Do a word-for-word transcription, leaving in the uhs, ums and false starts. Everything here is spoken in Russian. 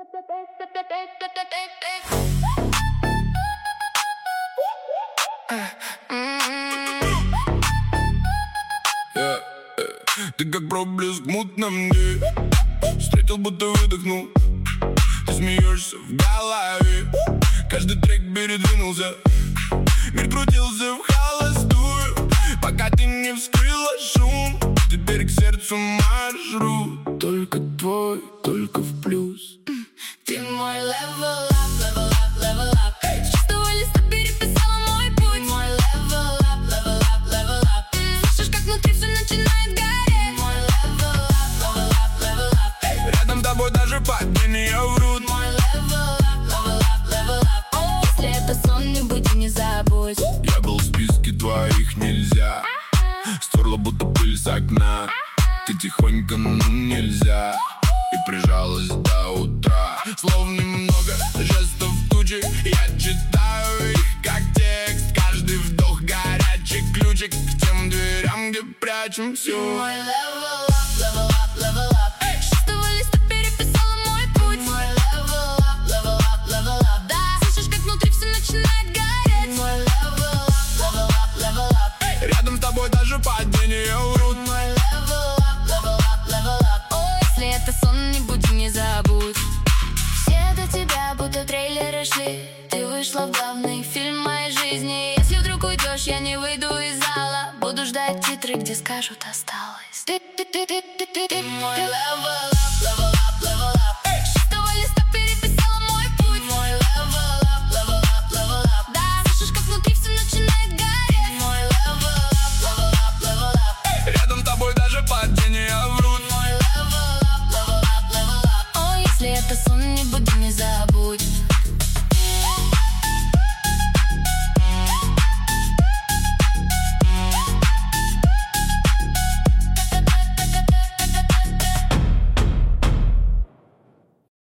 Yeah. Ты как проблеск в мутном дне, встретил, будто выдохнул. Ты смеешься в голове, каждый трек передвинулся. Мир крутился в холостую, пока ты не вскрыла шум. Теперь к сердцу маршрут, только твой, только в плюс. Ты мой level up, level up, level up. С чистого листа переписала мой путь. Мой level up, level up, level up. Слышишь, как внутри все начинает гореть. Мой level up, level up, level up. Рядом с тобой даже падения врут. Мой level up, level up, level up. Если это сон, не буди, не забудь. Я был в списке твоих нельзя. Стерла будто пыль с окна. Ты тихонько, ну нельзя. И прижалась до утра. Слов немного, жестов тучи. Я читаю их как текст. Каждый вдох горячий ключик к тем дверям, где прячем все. Мой level up, level up, level up. С чистого листа переписала мой путь. Мой level up, level up, level up. Да, слышишь, как внутри все начинает гореть. Мой level up, level up, level up. Рядом с тобой даже падения врут. Мой level up, level up, level up. О, если это сон, не буди, не забудь. Все до тебя будто трейлеры шли. Ты вышла в главный фильм моей жизни. Если вдруг уйдешь, я не выйду из зала. Буду ждать титры, где скажут осталось. Ты, ты, ты, ты, ты, ты, ты мой level up, level up, level up. С чистого листа переписала мой путь. Мой level up, level up, level up. Да, слышишь, как внутри все начинает гореть. Мой level up, level up, level up. Рядом с тобой даже падения врут. Мой level up, level up, level up. О, если это сон, не буди, не забудь.